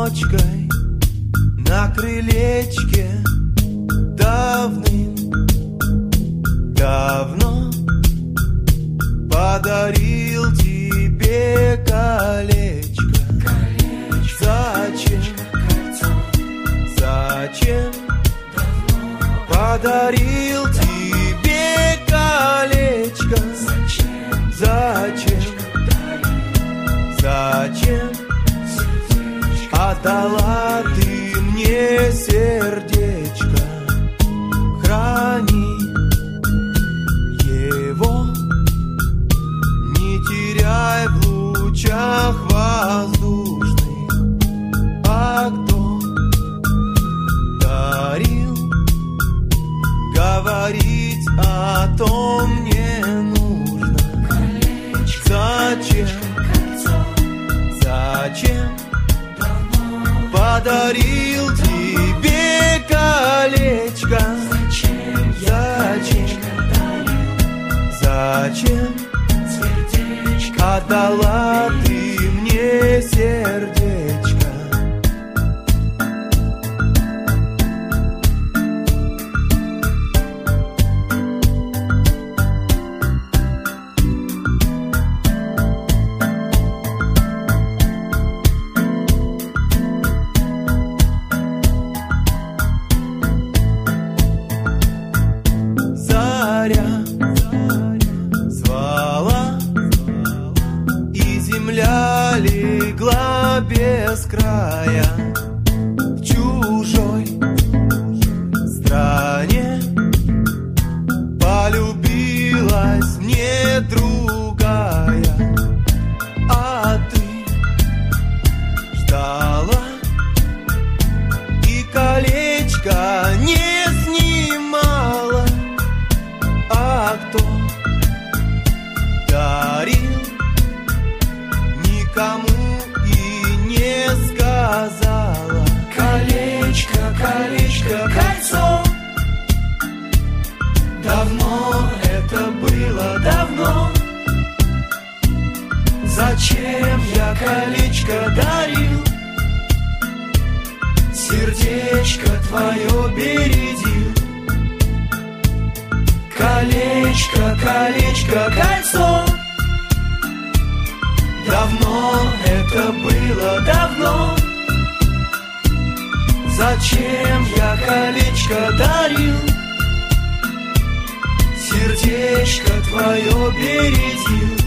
ночкой на крылечке давным-давно подарил тебе колечко. Зачем подарил тебе колечко? Зачем отдала ты мне сердечко? Храни его, не теряй в лучах воздушных. А кто дарил, говорить о том не нужно. Зачем подарил тебе колечко? Зачем отдала ты мне сердечко? Легла без края в чужой стране, полюбилась мне другая, а ты ждала и колечко не снимала. А кто дарил, никому и не сказала. Колечко, колечко, кольцо. Давно это было, давно. Зачем я колечко дарил? Сердечко твое бередил. Колечко, колечко, кольцо. Давно это было, давно. Зачем я колечко дарил? Сердечко твое бередил.